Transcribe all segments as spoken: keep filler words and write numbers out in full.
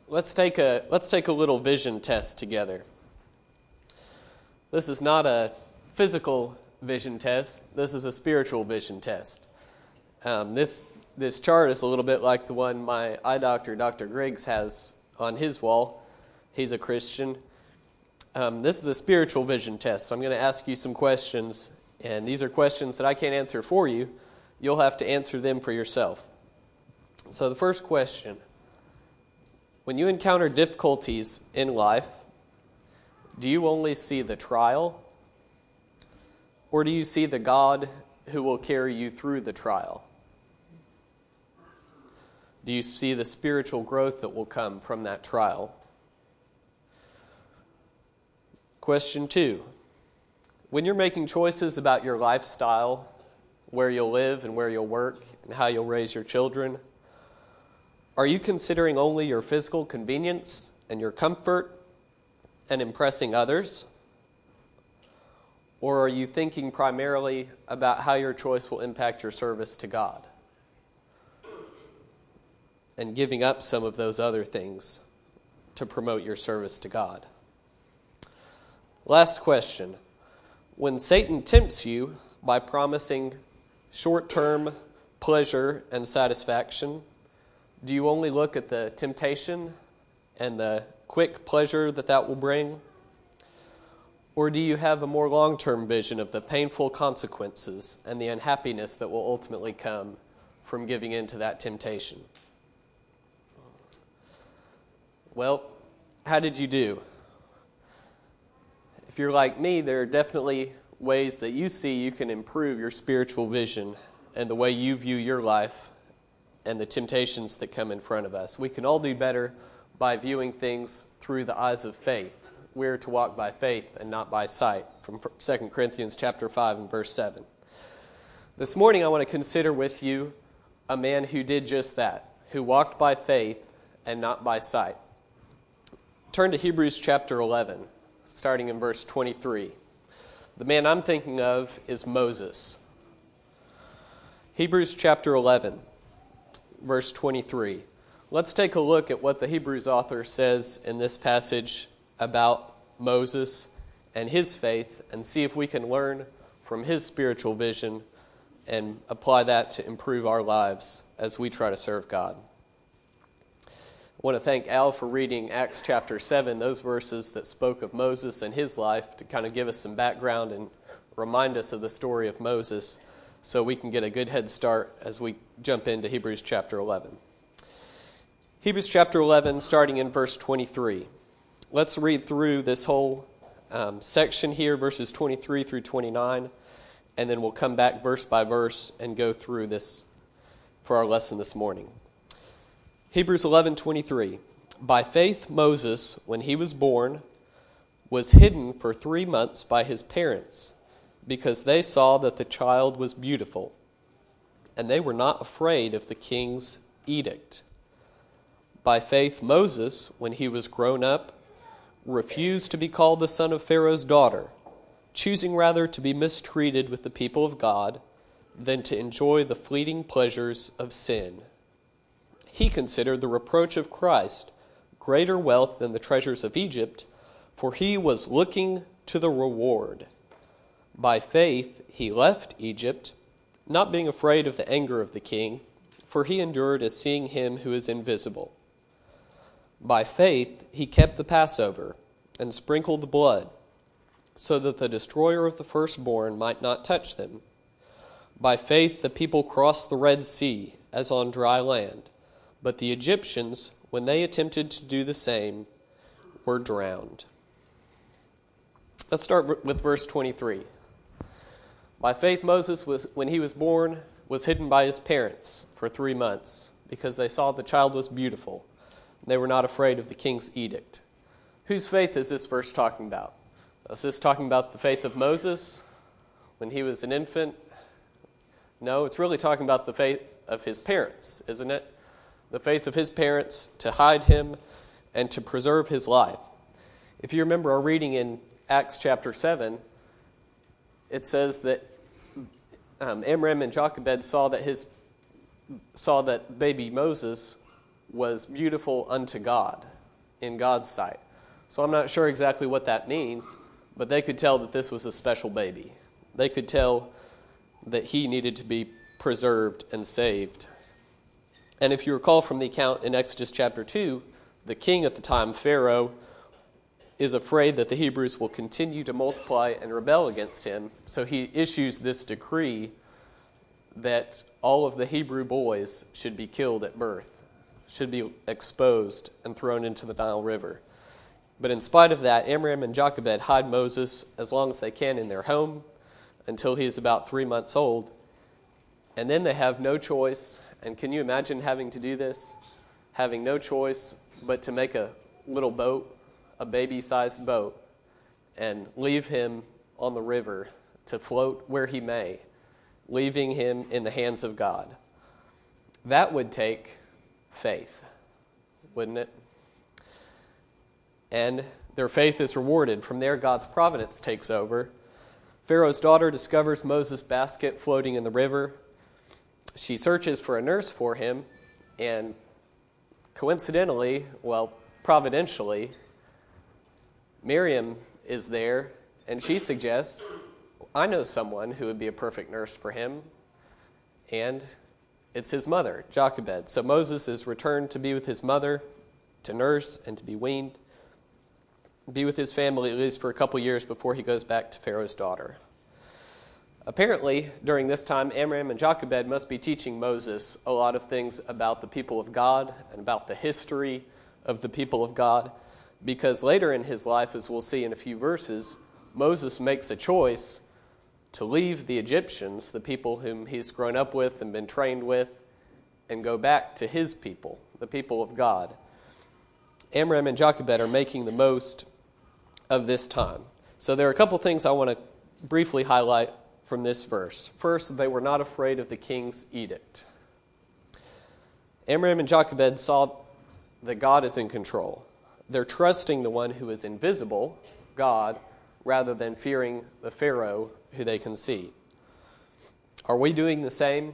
Let's take a let's take a little vision test together. This is not a physical vision test. This is a spiritual vision test. Um, this this chart is a little bit like the one my eye doctor, Doctor Griggs, has on his wall. He's a Christian. Um, this is a spiritual vision test. So I'm going to ask you some questions, and these are questions that I can't answer for you. You'll have to answer them for yourself. So the first question: when you encounter difficulties in life, do you only see the trial, or do you see the God who will carry you through the trial? Do you see the spiritual growth that will come from that trial? Question two: when you're making choices about your lifestyle, where you'll live and where you'll work, and how you'll raise your children, are you considering only your physical convenience and your comfort and impressing others? Or are you thinking primarily about how your choice will impact your service to God and giving up some of those other things to promote your service to God? Last question: when Satan tempts you by promising short-term pleasure and satisfaction, do you only look at the temptation and the quick pleasure that that will bring? Or do you have a more long-term vision of the painful consequences and the unhappiness that will ultimately come from giving in to that temptation? Well, how did you do? If you're like me, there are definitely ways that you see you can improve your spiritual vision and the way you view your life and the temptations that come in front of us. We can all do better by viewing things through the eyes of faith. We're to walk by faith and not by sight, from Second Corinthians chapter five and verse seven. This morning I want to consider with you a man who did just that, who walked by faith and not by sight. Turn to Hebrews chapter eleven, starting in verse twenty-three. The man I'm thinking of is Moses. Hebrews chapter eleven. Verse twenty-three. Let's take a look at what the Hebrews author says in this passage about Moses and his faith and see if we can learn from his spiritual vision and apply that to improve our lives as we try to serve God. I want to thank Al for reading Acts chapter seven, those verses that spoke of Moses and his life, to kind of give us some background and remind us of the story of Moses, so we can get a good head start as we jump into Hebrews chapter eleven. Hebrews chapter eleven, starting in verse twenty-three. Let's read through this whole um, section here, verses twenty-three through twenty-nine, and then we'll come back verse by verse and go through this for our lesson this morning. Hebrews eleven twenty-three. By faith Moses, when he was born, was hidden for three months by his parents, because they saw that the child was beautiful, and they were not afraid of the king's edict. By faith Moses, when he was grown up, refused to be called the son of Pharaoh's daughter, choosing rather to be mistreated with the people of God than to enjoy the fleeting pleasures of sin. He considered the reproach of Christ greater wealth than the treasures of Egypt, for he was looking to the reward. By faith he left Egypt, not being afraid of the anger of the king, for he endured as seeing him who is invisible. By faith he kept the Passover and sprinkled the blood, so that the destroyer of the firstborn might not touch them. By faith the people crossed the Red Sea as on dry land, but the Egyptians, when they attempted to do the same, were drowned. Let's start with verse twenty-three. By faith Moses, was, when he was born, was hidden by his parents for three months because they saw the child was beautiful. They were not afraid of the king's edict. Whose faith is this verse talking about? Is this talking about the faith of Moses when he was an infant? No, it's really talking about the faith of his parents, isn't it? The faith of his parents to hide him and to preserve his life. If you remember our reading in Acts chapter seven, it says that um, Amram and Jochebed saw that his saw that baby Moses was beautiful unto God. in God's sight. So I'm not sure exactly what that means, but they could tell that this was a special baby. They could tell that he needed to be preserved and saved. And if you recall from the account in Exodus chapter two, the king at the time, Pharaoh, is afraid that the Hebrews will continue to multiply and rebel against him. So he issues this decree that all of the Hebrew boys should be killed at birth, should be exposed and thrown into the Nile River. But in spite of that, Amram and Jochebed hide Moses as long as they can in their home until he is about three months old. And then they have no choice. And can you imagine having to do this? Having no choice but to make a little boat, a baby-sized boat, and leave him on the river to float where he may, leaving him in the hands of God. That would take faith, wouldn't it? And their faith is rewarded. From there, God's providence takes over. Pharaoh's daughter discovers Moses' basket floating in the river. She searches for a nurse for him, and coincidentally, well, providentially, Miriam is there, and she suggests, I know someone who would be a perfect nurse for him, and it's his mother, Jochebed. So Moses is returned to be with his mother, to nurse, and to be weaned, be with his family at least for a couple years before he goes back to Pharaoh's daughter. Apparently, during this time, Amram and Jochebed must be teaching Moses a lot of things about the people of God and about the history of the people of God, because later in his life, as we'll see in a few verses, Moses makes a choice to leave the Egyptians, the people whom he's grown up with and been trained with, and go back to his people, the people of God. Amram and Jochebed are making the most of this time. So there are a couple things I want to briefly highlight from this verse. First, they were not afraid of the king's edict. Amram and Jochebed saw that God is in control. They're trusting the one who is invisible, God, rather than fearing the Pharaoh who they can see. Are we doing the same?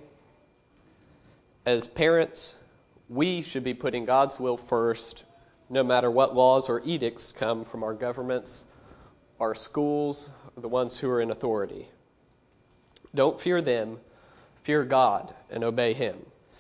As parents, we should be putting God's will first, no matter what laws or edicts come from our governments, our schools, or the ones who are in authority. Don't fear them, fear God, and obey him.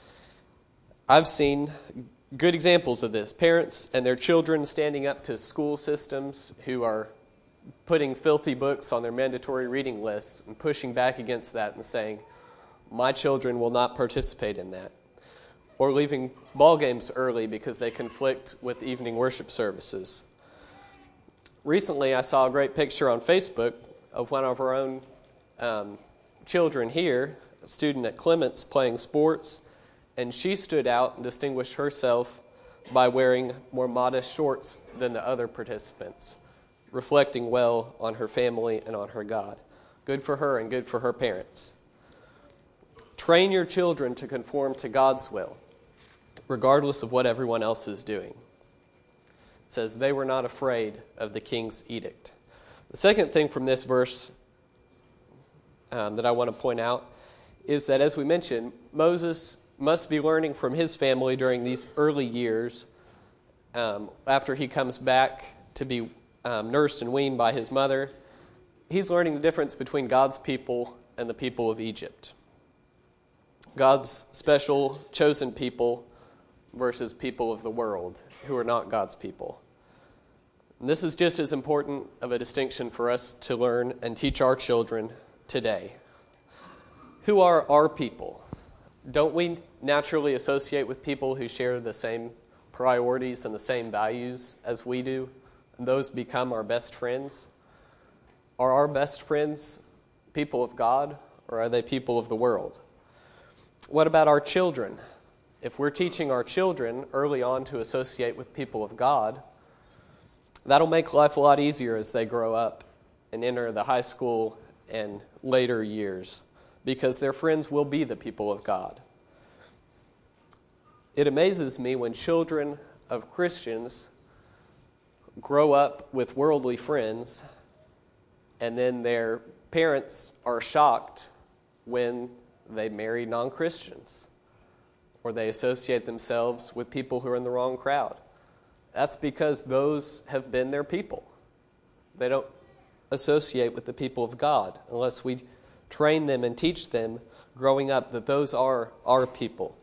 I've seen good examples of this. Parents and their children standing up to school systems who are putting filthy books on their mandatory reading lists and pushing back against that and saying, my children will not participate in that. Or leaving ball games early because they conflict with evening worship services. Recently, I saw a great picture on Facebook of one of our own um, children here, a student at Clements playing sports, and she stood out and distinguished herself by wearing more modest shorts than the other participants, reflecting well on her family and on her God. Good for her and good for her parents. Train your children to conform to God's will, regardless of what everyone else is doing. It says they were not afraid of the king's edict. The second thing from this verse um, that I want to point out is that, as we mentioned, Moses must be learning from his family during these early years um, after he comes back to be um, nursed and weaned by his mother. He's learning the difference between God's people and the people of Egypt. God's special chosen people versus people of the world who are not God's people. And this is just as important of a distinction for us to learn and teach our children today. Who are our people? Don't we naturally associate with people who share the same priorities and the same values as we do, and those become our best friends? Are our best friends people of God, or are they people of the world? What about our children? If we're teaching our children early on to associate with people of God, that'll make life a lot easier as they grow up and enter the high school and later years, because their friends will be the people of God. It amazes me when children of Christians grow up with worldly friends, and then their parents are shocked when they marry non-Christians, or they associate themselves with people who are in the wrong crowd. That's because those have been their people. They don't associate with the people of God unless we train them and teach them growing up that those are our people.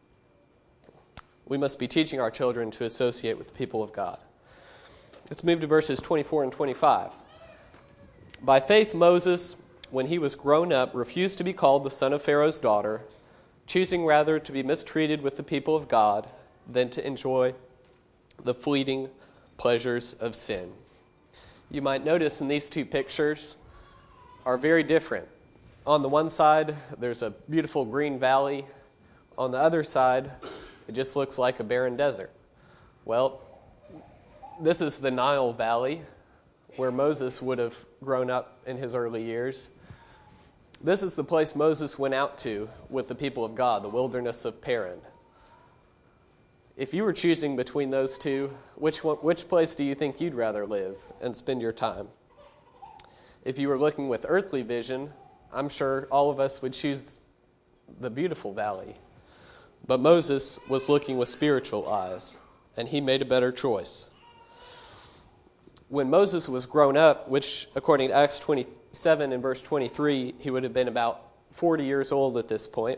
We must be teaching our children to associate with the people of God. Let's move to verses twenty-four and twenty-five. By faith, Moses, when he was grown up, refused to be called the son of Pharaoh's daughter, choosing rather to be mistreated with the people of God than to enjoy the fleeting pleasures of sin. You might notice in these two pictures are very different. On the one side, there's a beautiful green valley. On the other side, it just looks like a barren desert. Well, this is the Nile Valley, where Moses would have grown up in his early years. This is the place Moses went out to with the people of God, the wilderness of Paran. If you were choosing between those two, which one, which place do you think you'd rather live and spend your time? If you were looking with earthly vision, I'm sure all of us would choose the beautiful valley. But Moses was looking with spiritual eyes, and he made a better choice. When Moses was grown up, which according to Acts twenty-seven and verse twenty-three, he would have been about forty years old at this point,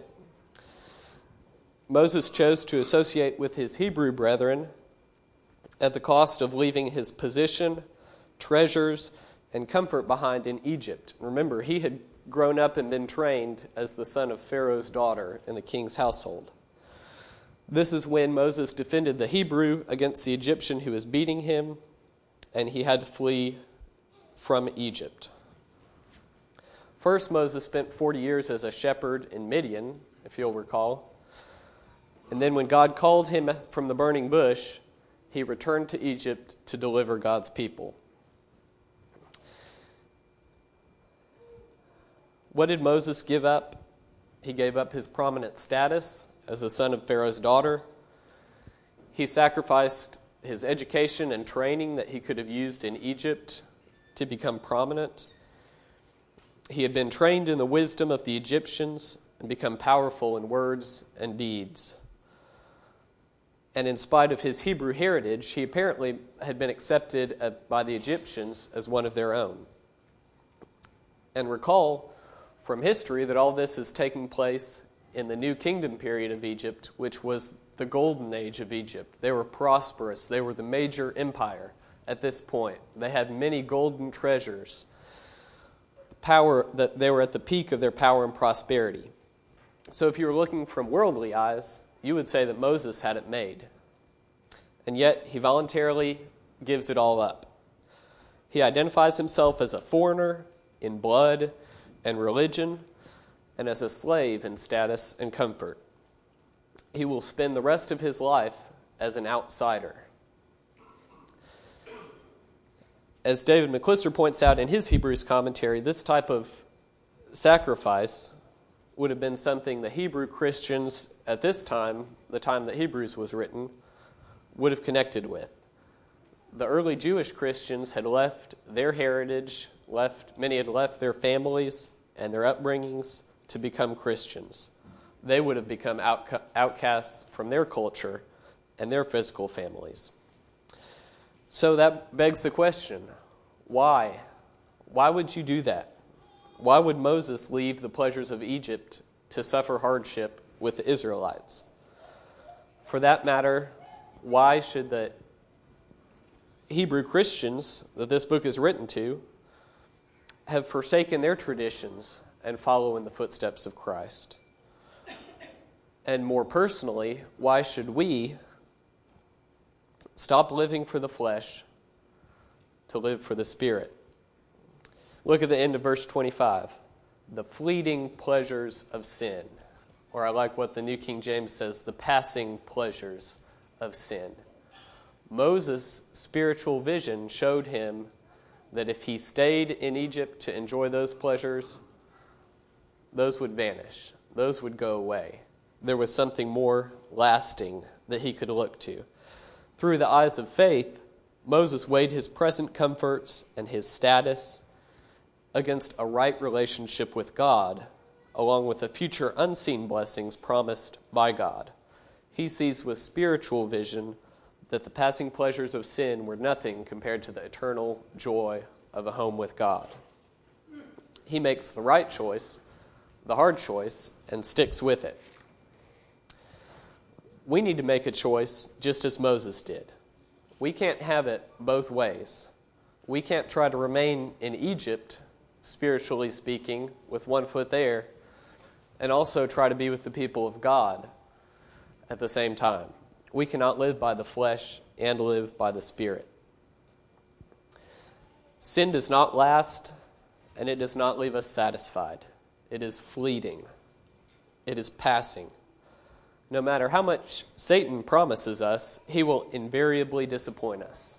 Moses chose to associate with his Hebrew brethren at the cost of leaving his position, treasures, and comfort behind in Egypt. Remember, he had grown up and been trained as the son of Pharaoh's daughter in the king's household. This is when Moses defended the Hebrew against the Egyptian who was beating him, and he had to flee from Egypt. First, Moses spent forty years as a shepherd in Midian, if you'll recall. And then when God called him from the burning bush, he returned to Egypt to deliver God's people. What did Moses give up? He gave up his prominent status as a son of Pharaoh's daughter. He sacrificed his education and training that he could have used in Egypt to become prominent. He had been trained in the wisdom of the Egyptians and become powerful in words and deeds. And in spite of his Hebrew heritage, he apparently had been accepted by the Egyptians as one of their own. And recall from history that all this is taking place in the New Kingdom period of Egypt, which was the golden age of Egypt. They were prosperous. They were the major empire at this point. They had many golden treasures. Power, that they were at the peak of their power and prosperity. So if you were looking from worldly eyes, you would say that Moses had it made. And yet, he voluntarily gives it all up. He identifies himself as a foreigner in blood and religion, and as a slave in status and comfort. He will spend the rest of his life as an outsider. As David McClister points out in his Hebrews commentary, this type of sacrifice would have been something the Hebrew Christians at this time, the time that Hebrews was written, would have connected with. The early Jewish Christians had left their heritage, left many had left their families and their upbringings to become Christians. They would have become out, outcasts from their culture and their physical families. So that begs the question, why? Why would you do that? Why would Moses leave the pleasures of Egypt to suffer hardship with the Israelites? For that matter, why should the Hebrew Christians that this book is written to have forsaken their traditions and follow in the footsteps of Christ? And more personally, why should we stop living for the flesh to live for the Spirit? Look at the end of verse twenty-five. The fleeting pleasures of sin. Or I like what the New King James says, the passing pleasures of sin. Moses' spiritual vision showed him that if he stayed in Egypt to enjoy those pleasures, those would vanish. Those would go away. There was something more lasting that he could look to. Through the eyes of faith, Moses weighed his present comforts and his status against a right relationship with God, along with the future unseen blessings promised by God. He sees with spiritual vision that the passing pleasures of sin were nothing compared to the eternal joy of a home with God. He makes the right choice, the hard choice, and sticks with it. We need to make a choice just as Moses did. We can't have it both ways. We can't try to remain in Egypt, spiritually speaking, with one foot there, and also try to be with the people of God at the same time. We cannot live by the flesh and live by the Spirit. Sin does not last, and it does not leave us satisfied. It is fleeting. It is passing. No matter how much Satan promises us, he will invariably disappoint us.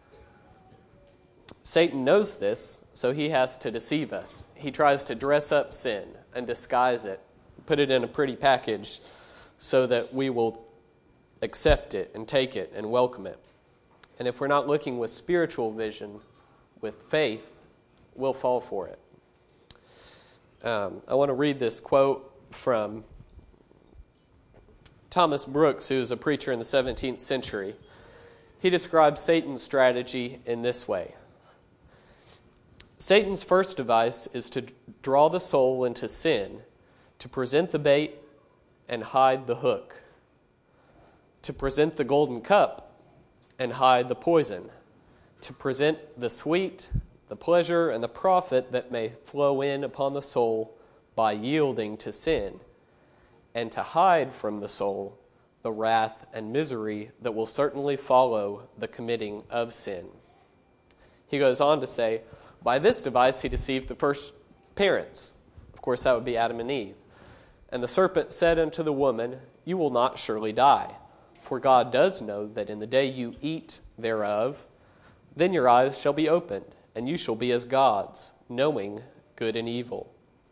Satan knows this, so he has to deceive us. He tries to dress up sin and disguise it, put it in a pretty package so that we will accept it and take it and welcome it. And if we're not looking with spiritual vision, with faith, we'll fall for it. Um, I want to read this quote from Thomas Brooks, who was a preacher in the seventeenth century. He describes Satan's strategy in this way. Satan's first device is to draw the soul into sin, to present the bait and hide the hook, to present the golden cup and hide the poison, to present the sweet, the pleasure, and the profit that may flow in upon the soul by yielding to sin, and to hide from the soul the wrath and misery that will certainly follow the committing of sin. He goes on to say, by this device he deceived the first parents. Of course, that would be Adam and Eve. And the serpent said unto the woman, you will not surely die, for God does know that in the day you eat thereof, then your eyes shall be opened, and you shall be as gods, knowing good and evil.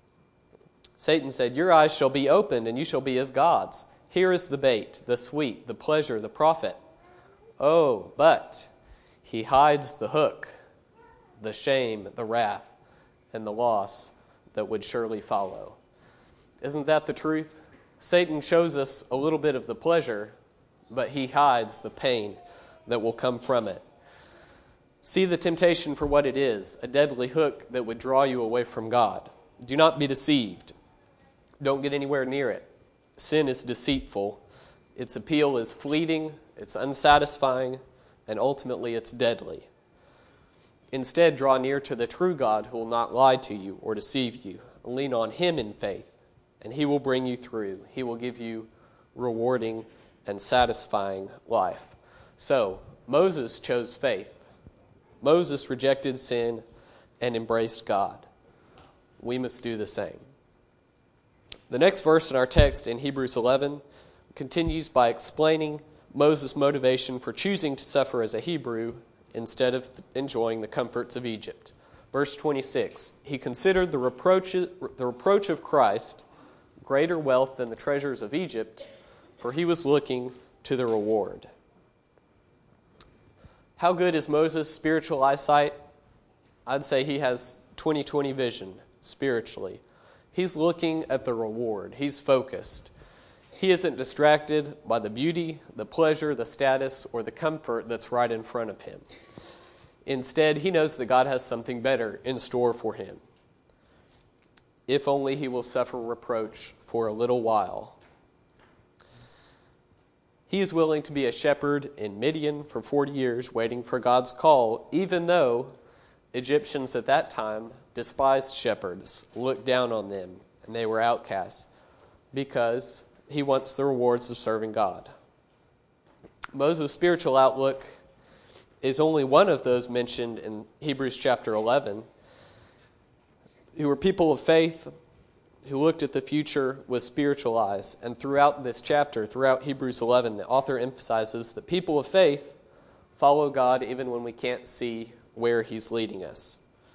Satan said, your eyes shall be opened, and you shall be as gods. Here is the bait, the sweet, the pleasure, the profit. Oh, but he hides the hook, the shame, the wrath, and the loss that would surely follow. Isn't that the truth? Satan shows us a little bit of the pleasure, but he hides the pain that will come from it. See the temptation for what it is, a deadly hook that would draw you away from God. Do not be deceived. Don't get anywhere near it. Sin is deceitful. Its appeal is fleeting, it's unsatisfying, and ultimately it's deadly. Instead, draw near to the true God who will not lie to you or deceive you. Lean on him in faith, and he will bring you through. He will give you rewarding and satisfying life. So, Moses chose faith. Moses rejected sin and embraced God. We must do the same. The next verse in our text in Hebrews eleven continues by explaining Moses' motivation for choosing to suffer as a Hebrew instead of enjoying the comforts of Egypt. Verse twenty-six, he considered the reproach, the reproach of Christ greater wealth than the treasures of Egypt, for he was looking to the reward. How good is Moses' spiritual eyesight? I'd say he has twenty twenty vision spiritually. He's looking at the reward. He's focused. He isn't distracted by the beauty, the pleasure, the status, or the comfort that's right in front of him. Instead, he knows that God has something better in store for him, if only he will suffer reproach for a little while. He is willing to be a shepherd in Midian for forty years, waiting for God's call, even though Egyptians at that time despised shepherds, looked down on them, and they were outcasts, because he wants the rewards of serving God. Moses' spiritual outlook is only one of those mentioned in Hebrews chapter eleven, who were people of faith, who looked at the future with spiritual eyes. And throughout this chapter, throughout Hebrews eleven, the author emphasizes that people of faith follow God even when we can't see where he's leading us.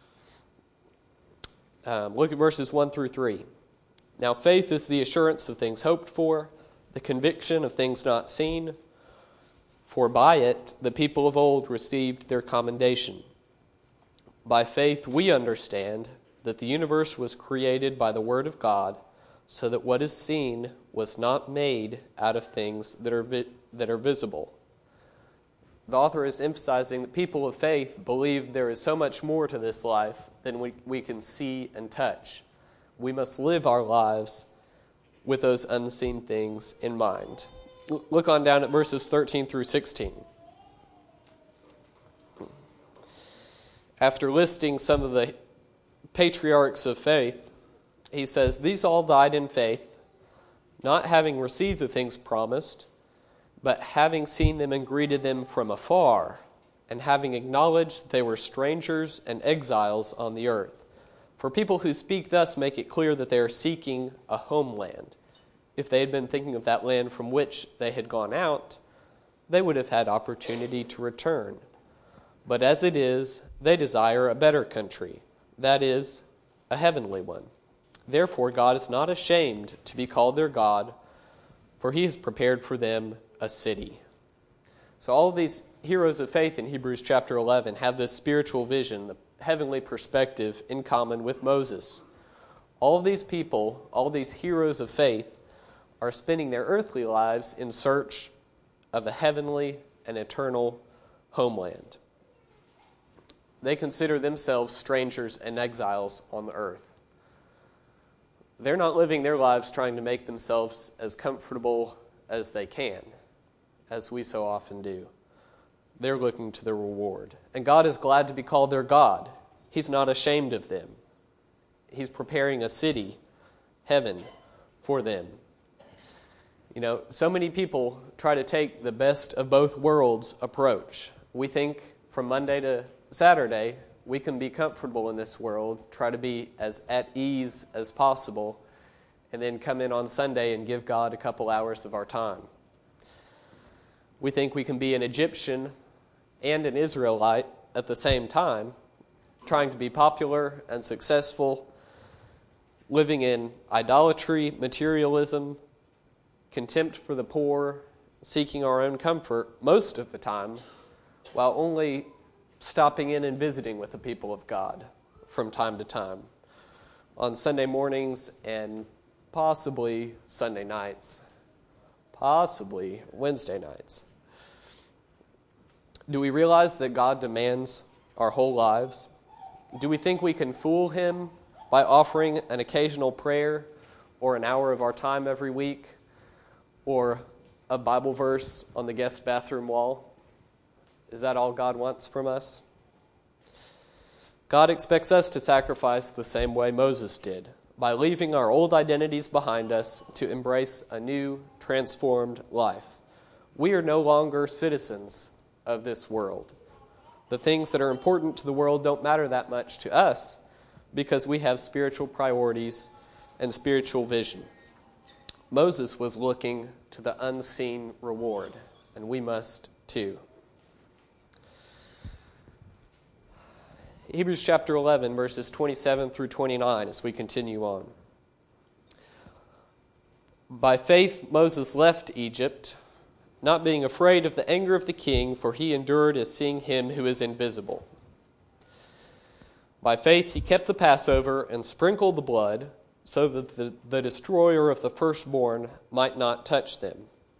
Um, look at verses one through three. Now faith is the assurance of things hoped for, the conviction of things not seen. For by it the people of old received their commendation. By faith we understand that the universe was created by the word of God, so that what is seen was not made out of things that are vi- that are visible. The author is emphasizing that people of faith believe there is so much more to this life than we, we can see and touch. We must live our lives with those unseen things in mind. Look on down at verses thirteen through sixteen. After listing some of the patriarchs of faith, he says, "These all died in faith, not having received the things promised, but having seen them and greeted them from afar, and having acknowledged that they were strangers and exiles on the earth. For people who speak thus make it clear that they are seeking a homeland. If they had been thinking of that land from which they had gone out, they would have had opportunity to return. But as it is, they desire a better country, that is, a heavenly one. Therefore God is not ashamed to be called their God, for he has prepared for them a city." So all of these heroes of faith in Hebrews chapter eleven have this spiritual vision, the heavenly perspective in common with Moses. All of these people, all of these heroes of faith, are spending their earthly lives in search of a heavenly and eternal homeland. They consider themselves strangers and exiles on the earth. They're not living their lives trying to make themselves as comfortable as they can, as we so often do. They're looking to their reward. And God is glad to be called their God. He's not ashamed of them. He's preparing a city, heaven, for them. You know, so many people try to take the best of both worlds approach. We think from Monday to Saturday, we can be comfortable in this world, try to be as at ease as possible, and then come in on Sunday and give God a couple hours of our time. We think we can be an Egyptian and an Israelite at the same time, trying to be popular and successful, living in idolatry, materialism, contempt for the poor, seeking our own comfort most of the time, while only stopping in and visiting with the people of God from time to time on Sunday mornings and possibly Sunday nights, possibly Wednesday nights. Do we realize that God demands our whole lives? Do we think we can fool him by offering an occasional prayer or an hour of our time every week or a Bible verse on the guest bathroom wall? Is that all God wants from us? God expects us to sacrifice the same way Moses did, by leaving our old identities behind us to embrace a new, transformed life. We are no longer citizens of this world. The things that are important to the world don't matter that much to us because we have spiritual priorities and spiritual vision. Moses was looking to the unseen reward, and we must too. Hebrews chapter eleven, verses twenty-seven through twenty-nine, as we continue on. By faith Moses left Egypt, not being afraid of the anger of the king, for he endured as seeing him who is invisible. By faith he kept the Passover and sprinkled the blood, so that the, the destroyer of the firstborn might not touch them.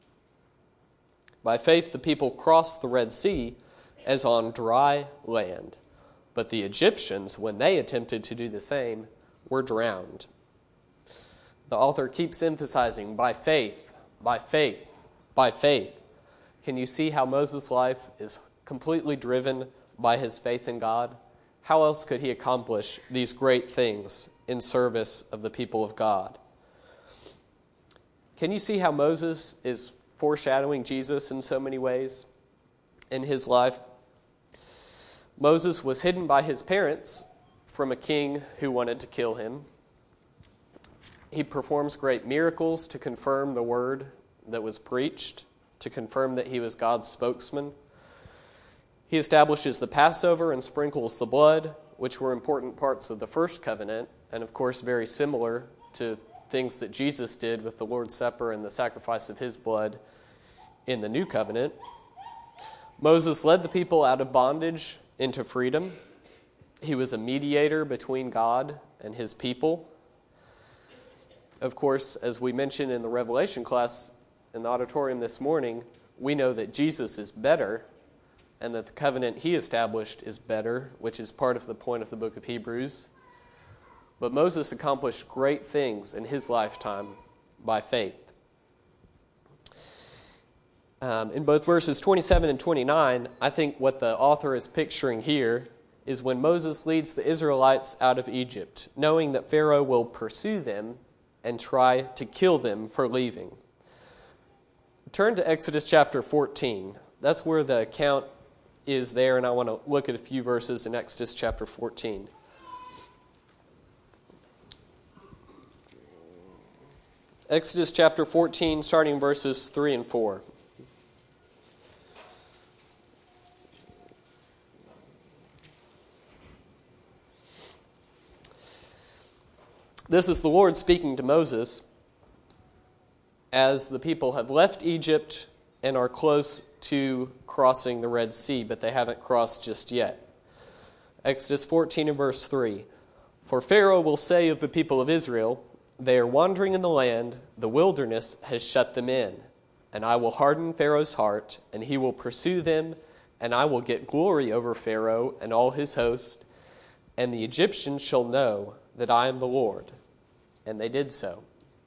By faith the people crossed the Red Sea as on dry land. But the Egyptians, when they attempted to do the same, were drowned. The author keeps emphasizing, by faith, by faith, by faith. Can you see how Moses' life is completely driven by his faith in God? How else could he accomplish these great things in service of the people of God? Can you see how Moses is foreshadowing Jesus in so many ways in his life? Moses was hidden by his parents from a king who wanted to kill him. He performs great miracles to confirm the word that was preached, to confirm that he was God's spokesman. He establishes the Passover and sprinkles the blood, which were important parts of the first covenant, and of course very similar to things that Jesus did with the Lord's Supper and the sacrifice of his blood in the new covenant. Moses led the people out of bondage into freedom. He was a mediator between God and his people. Of course, as we mentioned in the Revelation class in the auditorium this morning, we know that Jesus is better and that the covenant he established is better, which is part of the point of the book of Hebrews. But Moses accomplished great things in his lifetime by faith. Um, in both verses twenty-seven and twenty-nine, I think what the author is picturing here is when Moses leads the Israelites out of Egypt, knowing that Pharaoh will pursue them and try to kill them for leaving. Turn to Exodus chapter fourteen. That's where the account is there, and I want to look at a few verses in Exodus chapter fourteen. Exodus chapter fourteen, starting verses three and four. This is the Lord speaking to Moses as the people have left Egypt and are close to crossing the Red Sea, but they haven't crossed just yet. Exodus fourteen and verse three. For Pharaoh will say of the people of Israel, they are wandering in the land, the wilderness has shut them in, and I will harden Pharaoh's heart, and he will pursue them, and I will get glory over Pharaoh and all his host, and the Egyptians shall know that I am the Lord. And they did so.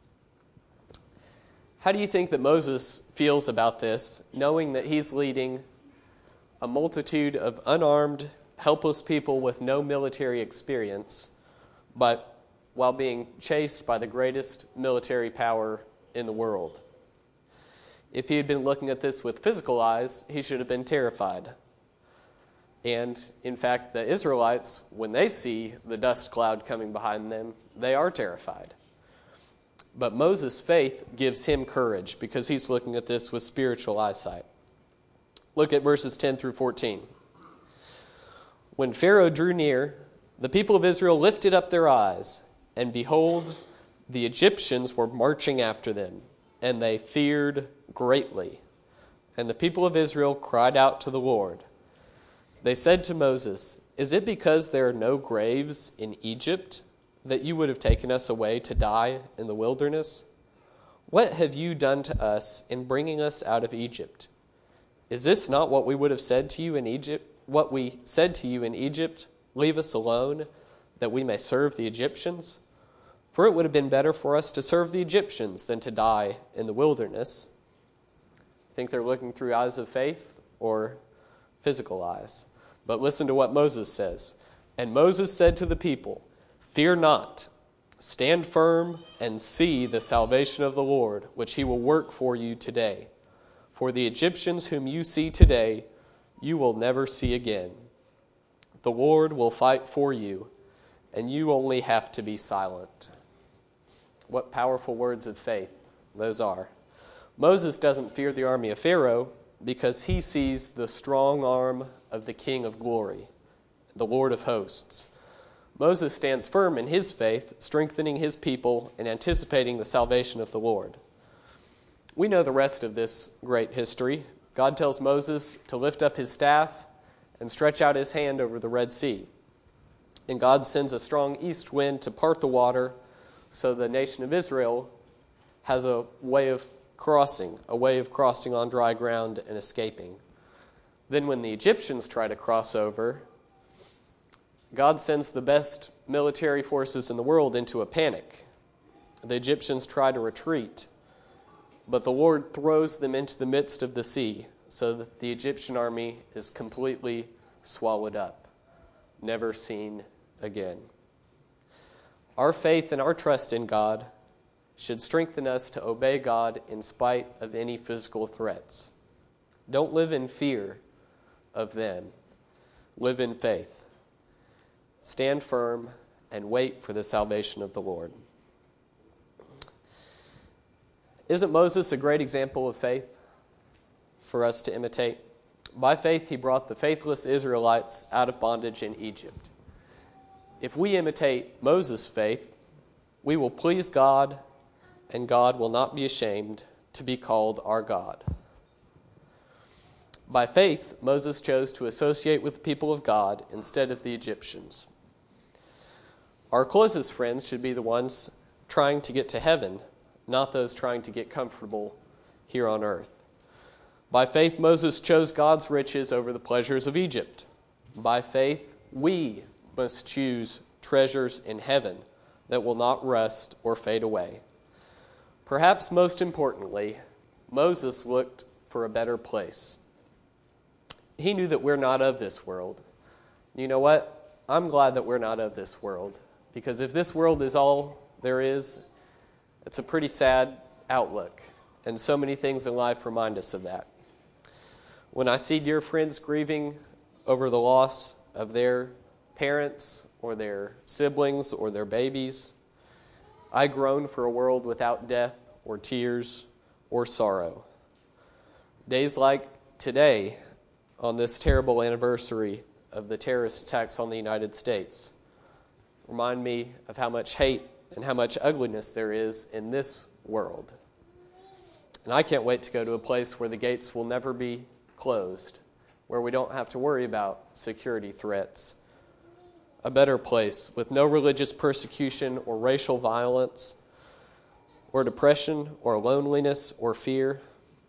How do you think that Moses feels about this, knowing that he's leading a multitude of unarmed, helpless people with no military experience, but while being chased by the greatest military power in the world? If he had been looking at this with physical eyes, he should have been terrified. And, in fact, the Israelites, when they see the dust cloud coming behind them, they are terrified. But Moses' faith gives him courage because he's looking at this with spiritual eyesight. Look at verses ten through fourteen. When Pharaoh drew near, the people of Israel lifted up their eyes, and behold, the Egyptians were marching after them, and they feared greatly. And the people of Israel cried out to the Lord. They said to Moses, "Is it because there are no graves in Egypt that you would have taken us away to die in the wilderness? What have you done to us in bringing us out of Egypt? Is this not what we would have said to you in Egypt? What we said to you in Egypt, leave us alone, that we may serve the Egyptians? For it would have been better for us to serve the Egyptians than to die in the wilderness." Think they're looking through eyes of faith or physical eyes? But listen to what Moses says. And Moses said to the people, "Fear not, stand firm and see the salvation of the Lord, which he will work for you today. For the Egyptians whom you see today, you will never see again. The Lord will fight for you, and you only have to be silent." What powerful words of faith those are. Moses doesn't fear the army of Pharaoh because he sees the strong arm of the King of glory, the Lord of hosts. Moses stands firm in his faith, strengthening his people and anticipating the salvation of the Lord. We know the rest of this great history. God tells Moses to lift up his staff and stretch out his hand over the Red Sea. And God sends a strong east wind to part the water so the nation of Israel has a way of crossing, a way of crossing on dry ground and escaping. Then when the Egyptians try to cross over, God sends the best military forces in the world into a panic. The Egyptians try to retreat, but the Lord throws them into the midst of the sea so that the Egyptian army is completely swallowed up, never seen again. Our faith and our trust in God should strengthen us to obey God in spite of any physical threats. Don't live in fear of them. Live in faith. Stand firm and wait for the salvation of the Lord. Isn't Moses a great example of faith for us to imitate? By faith, he brought the faithless Israelites out of bondage in Egypt. If we imitate Moses' faith, we will please God, and God will not be ashamed to be called our God. By faith, Moses chose to associate with the people of God instead of the Egyptians. Our closest friends should be the ones trying to get to heaven, not those trying to get comfortable here on earth. By faith, Moses chose God's riches over the pleasures of Egypt. By faith, we must choose treasures in heaven that will not rust or fade away. Perhaps most importantly, Moses looked for a better place. He knew that we're not of this world. You know what? I'm glad that we're not of this world, because if this world is all there is, it's a pretty sad outlook, and so many things in life remind us of that. When I see dear friends grieving over the loss of their parents or their siblings or their babies, I groan for a world without death or tears or sorrow. Days like today, on this terrible anniversary of the terrorist attacks on the United States, remind me of how much hate and how much ugliness there is in this world. And I can't wait to go to a place where the gates will never be closed, where we don't have to worry about security threats. A better place with no religious persecution or racial violence or depression or loneliness or fear.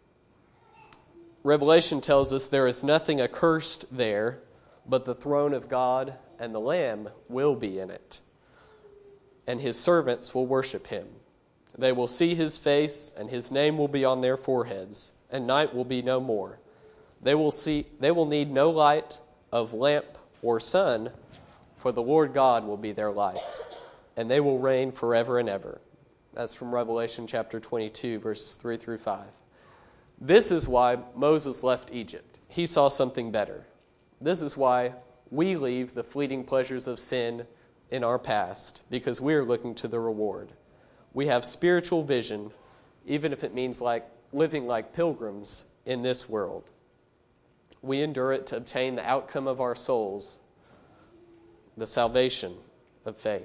Revelation tells us there is nothing accursed there, but the throne of God and the Lamb will be in it, and his servants will worship him. They will see his face, and his name will be on their foreheads, and night will be no more. They will see. They will need no light of lamp or sun, for the Lord God will be their light, and they will reign forever and ever. That's from Revelation chapter twenty-two, verses three through five. This is why Moses left Egypt. He saw something better. This is why we leave the fleeting pleasures of sin in our past, because we are looking to the reward. We have spiritual vision, even if it means like living like pilgrims in this world. We endure it to obtain the outcome of our souls, the salvation of faith.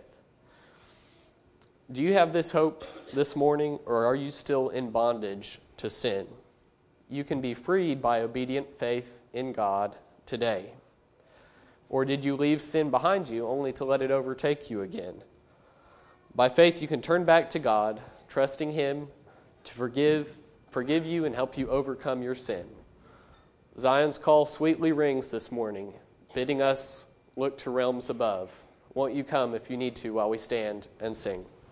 Do you have this hope this morning, or are you still in bondage to sin? You can be freed by obedient faith in God today. Or did you leave sin behind you only to let it overtake you again? By faith, you can turn back to God, trusting him to forgive, forgive you and help you overcome your sin. Zion's call sweetly rings this morning, bidding us look to realms above. Won't you come if you need to while we stand and sing?